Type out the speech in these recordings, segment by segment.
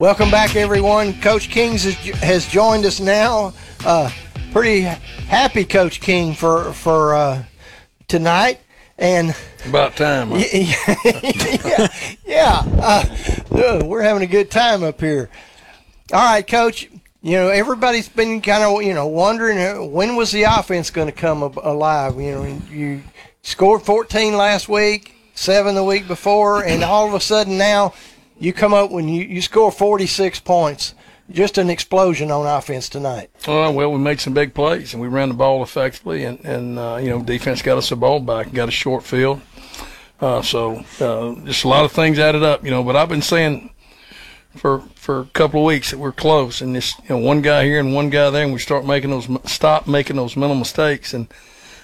Welcome back, everyone. Coach Kings has joined us now. Pretty happy, Coach King, for tonight. And about time. We're having a good time up here. All right, Coach. You know, everybody's been kind of, wondering when was the offense going to come alive. You know, you scored 14 last week, 7 the week before, and all of a sudden now you come up when you score 46 points. Just an explosion on offense tonight. Well, we made some big plays, and we ran the ball effectively, and defense got us the ball back and got a short field. So just a lot of things added up, but I've been saying for a couple of weeks that we're close, and this one guy here and one guy there, and we stop making those mental mistakes, and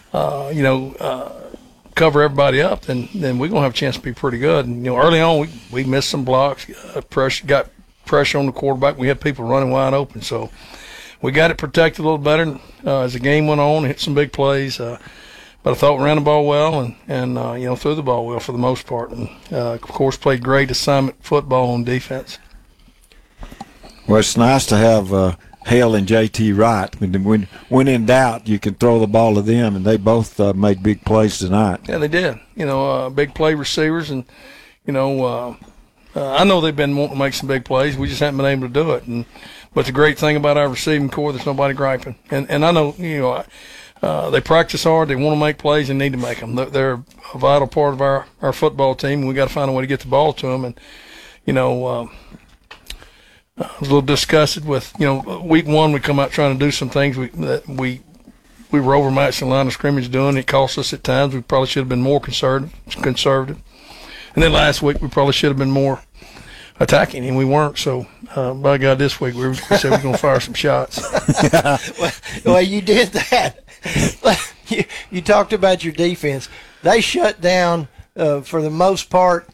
cover everybody up, then we're gonna have a chance to be pretty good. And early on we missed some blocks, got pressure on the quarterback. We had people running wide open, so we got it protected a little better as the game went on. Hit some big plays, but I thought we ran the ball well and threw the ball well for the most part, and of course played great assignment football on defense. Well, it's nice to have Hale and JT Wright. When in doubt, you can throw the ball to them, and they both made big plays tonight. Yeah, they did. Big play receivers, and I know they've been wanting to make some big plays. We just haven't been able to do it. But the great thing about our receiving core, there's nobody griping. And I know, they practice hard. They want to make plays and need to make them. They're a vital part of our football team, and we got to find a way to get the ball to them. And, I was a little disgusted with, week one we come out trying to do some things that we were overmatched in the line of scrimmage doing. It cost us at times. We probably should have been more conservative. And then last week we probably should have been more attacking, and we weren't. So, by God, this week we said we're going to fire some shots. Well, you did that. You talked about your defense. They shut down, for the most part,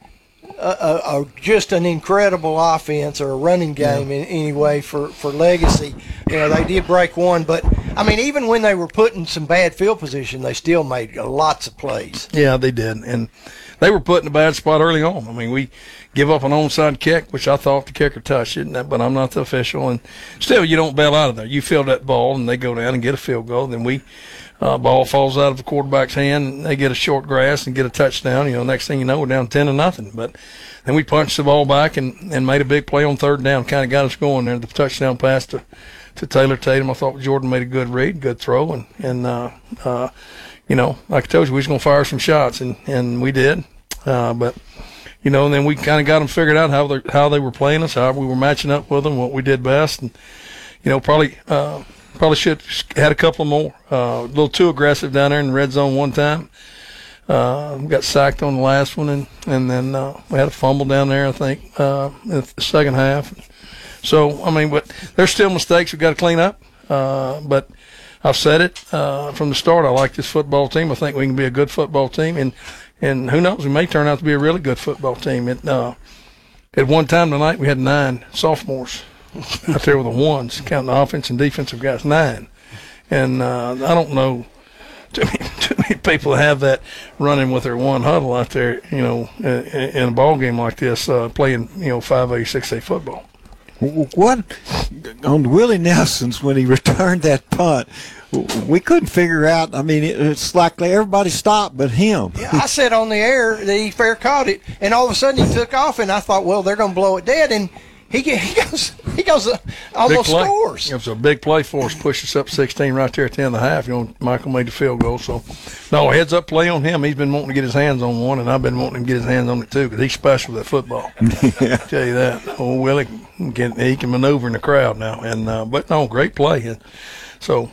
just an incredible offense or a running game in any way for Legacy. They did break one, but even when they were put in some bad field position, they still made lots of plays. Yeah, they did, and they were put in a bad spot early on. We give up an onside kick, which I thought the kicker touched it, but I'm not the official, and still you don't bail out of there. You field that ball, and they go down and get a field goal. Then ball falls out of the quarterback's hand, and they get a short grass and get a touchdown. Next thing you know, we're down 10-0. But then we punched the ball back and made a big play on third down, kind of got us going there. The touchdown pass to Taylor Tatum. I thought Jordan made a good read, good throw, and like I told you, we was going to fire some shots, and we did. But and then we kind of got them figured out how they were playing us, how we were matching up with them, what we did best, and probably should have had a couple more. A little too aggressive down there in the red zone one time. Got sacked on the last one, and then we had a fumble down there, I think, in the second half. So, but there's still mistakes we've got to clean up. But I've said it from the start. I like this football team. I think we can be a good football team, and who knows, we may turn out to be a really good football team. At one time tonight, we had 9 sophomores out there with the ones, counting the offense and defensive guys, 9. And I don't know too many people have that running with their one huddle out there, in a ball game like this, playing, 5A, 6A football. What on Willie Nelson's when he returned that punt, we couldn't figure out. It's like everybody stopped but him. Yeah, I said on the air that he fair caught it, and all of a sudden he took off, and I thought, well, they're going to blow it dead, and he goes almost scores. It was a big play for us, pushed us up 16 right there at the end of the half. Michael made the field goal. So, no, heads up play on him. He's been wanting to get his hands on one, and I've been wanting to get his hands on it too because he's special with that football. I tell you that. Oh, Willie, he can maneuver in the crowd now. And but no, great play. And so,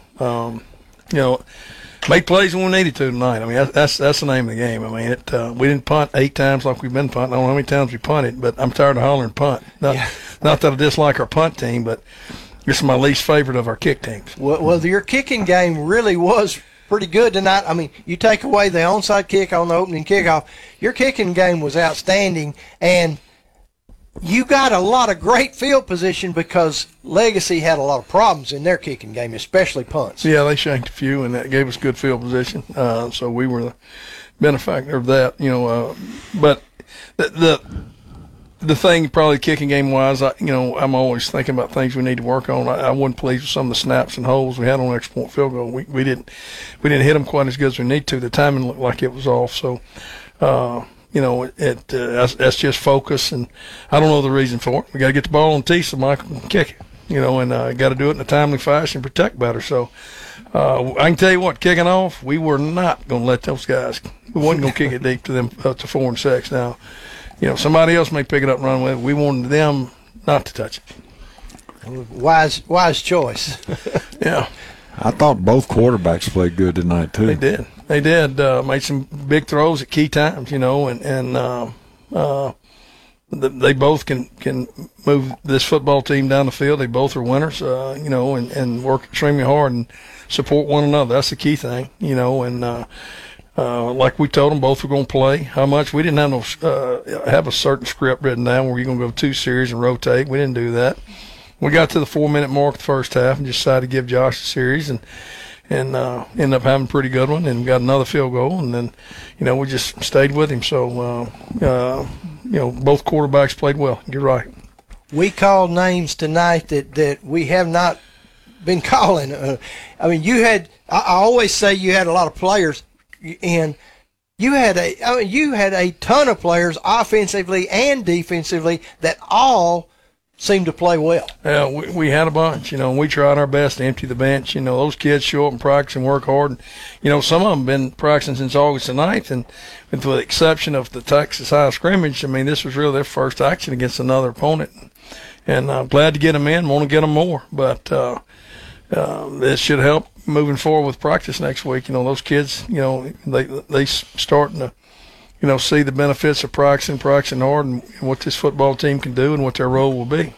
made plays when we needed to tonight. That's the name of the game. We didn't punt 8 times like we've been punting. I don't know how many times we punted, but I'm tired of hollering punt. Not that I dislike our punt team, but it's my least favorite of our kick teams. Well, your kicking game really was pretty good tonight. You take away the onside kick on the opening kickoff, your kicking game was outstanding, and you got a lot of great field position because Legacy had a lot of problems in their kicking game, especially punts. Yeah, they shanked a few, and that gave us good field position. So we were the benefactor of that, But the thing probably kicking game wise, I'm always thinking about things we need to work on. I wasn't pleased with some of the snaps and holes we had on extra point field goal. We didn't hit them quite as good as we need to. The timing looked like it was off. So, that's just focus, and I don't know the reason for it. We got to get the ball on tee so Michael can kick it, and got to do it in a timely fashion, protect better. So, I can tell you what, kicking off, we were not going to let those guys. We wasn't going to kick it deep to them up to 4 and 6. Now, somebody else may pick it up and run with it. We wanted them not to touch it. Wise choice. Yeah. I thought both quarterbacks played good tonight too. They did. Made some big throws at key times, they both can move this football team down the field. They both are winners, and work extremely hard and support one another. That's the key thing, like we told them, both were going to play. How much? We didn't have a certain script written down where you're going to go 2 series and rotate. We didn't do that. We got to the 4-minute mark of the first half and decided to give Josh a series and ended up having a pretty good one and got another field goal. And then, we just stayed with him. So, both quarterbacks played well. You're right. We called names tonight that we have not been calling. I always say you had a lot of players, and you had a ton of players offensively and defensively that all seemed to play well. Yeah, we had a bunch, and we tried our best to empty the bench. Those kids show up and practice and work hard. And, some of them have been practicing since August the 9th, and with the exception of the Texas high scrimmage, this was really their first action against another opponent. And I'm glad to get them in, want to get them more. But this should help moving forward with practice next week. Those kids, they starting to see the benefits of practicing hard and what this football team can do and what their role will be.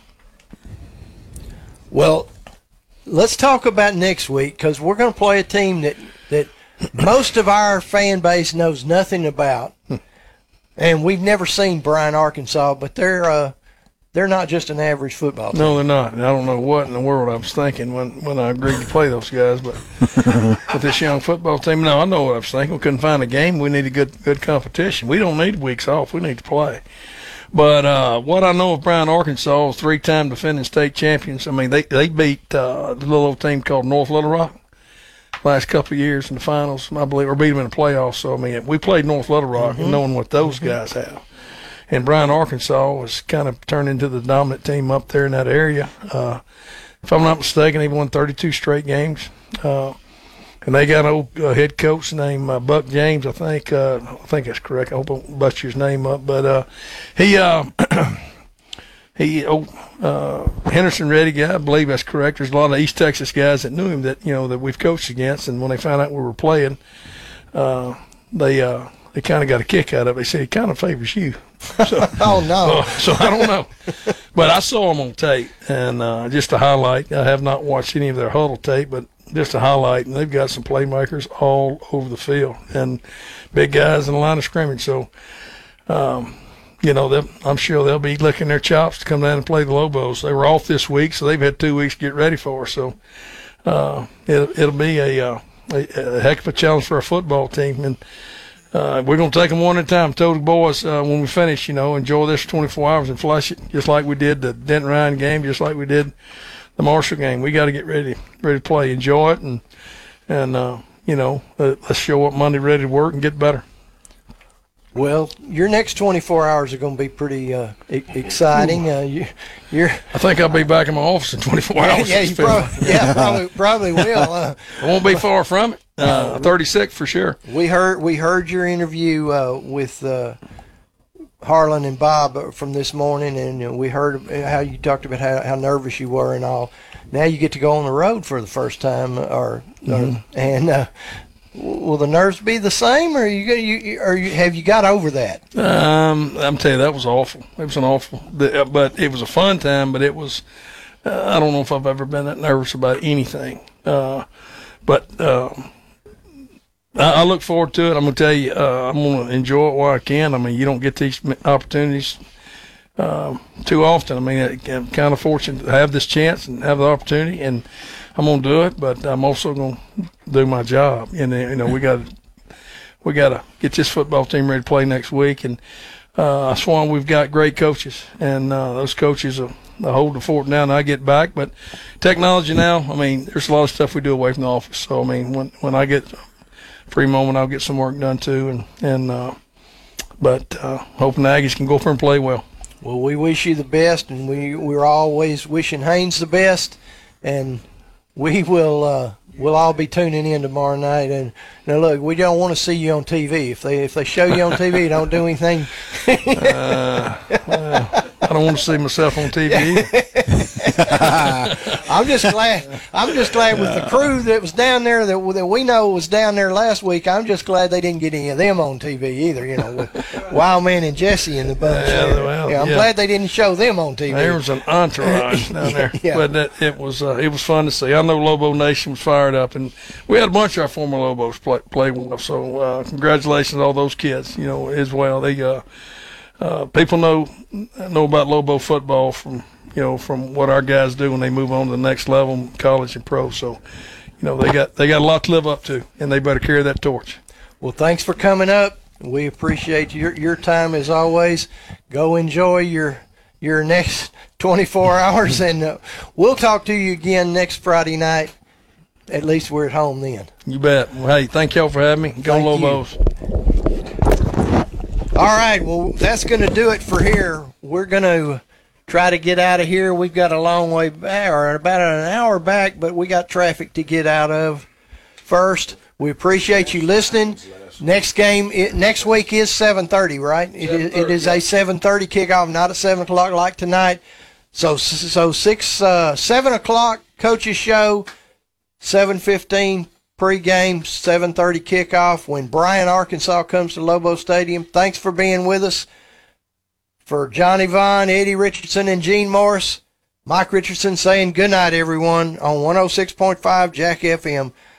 Well, let's talk about next week, because we're going to play a team that most of our fan base knows nothing about. And we've never seen Bryan, Arkansas, but they're not just an average football team. No, they're not. And I don't know what in the world I was thinking when I agreed to play those guys, but with this young football team, no, I know what I was thinking. We couldn't find a game. We need a good competition. We don't need weeks off. We need to play. But what I know of Bryan, Arkansas, 3-time defending state champions. They beat the little old team called North Little Rock last couple of years in the finals, I believe, or beat them in the playoffs. So, we played North Little Rock and knowing what those guys have. And Bryan, Arkansas was kind of turned into the dominant team up there in that area. If I'm not mistaken, they won 32 straight games. And they got an old head coach named Buck James, I think. I think that's correct. I hope I don't butcher his name up. But Henderson Reddy guy, I believe that's correct. There's a lot of East Texas guys that knew him that we've coached against, and when they found out we were playing, they kind of got a kick out of it. They said he kind of favors you. So, oh no! So I don't know, but I saw him on tape, and just a highlight. I have not watched any of their huddle tape, but just a highlight. And they've got some playmakers all over the field and big guys in the line of scrimmage. So, I'm sure they'll be licking their chops to come down and play the Lobos. They were off this week, so they've had 2 weeks to get ready for us. So it'll be a heck of a challenge for our football team. And we're going to take them one at a time. Told the boys when we finish, enjoy this 24 hours and flush it, just like we did the Denton Ryan game, just like we did the Marshall game. We got to get ready to play, enjoy it, and let's show up Monday ready to work and get better. Well, your next 24 hours are going to be pretty exciting. You're. I think I'll be back in my office in 24 hours. Yeah, you probably will. I won't be far from it. 36 for sure. We heard your interview with Harlan and Bob from this morning, and we heard how you talked about how nervous you were and all. Now you get to go on the road for the first time, and. Will the nerves be the same, or have you got over that? I'm telling you, that was awful. It was an awful, but it was a fun time. But it was, I don't know if I've ever been that nervous about anything. But I look forward to it. I'm gonna tell you, I'm gonna enjoy it while I can. You don't get these opportunities too often. I'm kind of fortunate to have this chance and have the opportunity, and I'm gonna do it, but I'm also gonna do my job. And we gotta get this football team ready to play next week. And I swan we've got great coaches, and those coaches will hold the fort down and I get back. But technology now, I mean, there's a lot of stuff we do away from the office. So, I mean, when I get free moment, I'll get some work done too. But hoping the Aggies can go for and play well. Well, we wish you the best, and we're always wishing Haynes the best, and we will we'll all be tuning in tomorrow night. And now, look, we don't want to see you on TV. If they show you on TV, don't do anything. Well, I don't want to see myself on TV. I'm just glad with the crew that was down there that we know was down there last week. I'm just glad they didn't get any of them on TV either. You know, with Wildman and Jesse in the bunch. I'm glad they didn't show them on TV. There was an entourage down there, but it was fun to see. I know Lobo Nation was fired up, and we had a bunch of our former Lobos play well. So congratulations to all those kids. You know, as well. They people know about Lobo football from what our guys do when they move on to the next level, college and pro. So, you know, they got a lot to live up to, and they better carry that torch. Well, thanks for coming up. We appreciate your time as always. Go enjoy your next 24 hours, and we'll talk to you again next Friday night. At least we're at home then. You bet. Well, hey, thank y'all for having me. Go Lobos. All right, well, that's going to do it for here. We're going to try to get out of here. We've got a long way back, or about an hour back, but we got traffic to get out of first. We appreciate you listening. Next week is 7:30, right? It is a 7:30 kickoff, not a 7 o'clock like tonight. So 7 o'clock coaches show, 7:15 pregame, 7:30 kickoff when Bryan, Arkansas comes to Lobo Stadium. Thanks for being with us. For Johnny Vaughn, Eddie Richardson, and Gene Morris, Mike Richardson saying good night, everyone, on 106.5 Jack FM.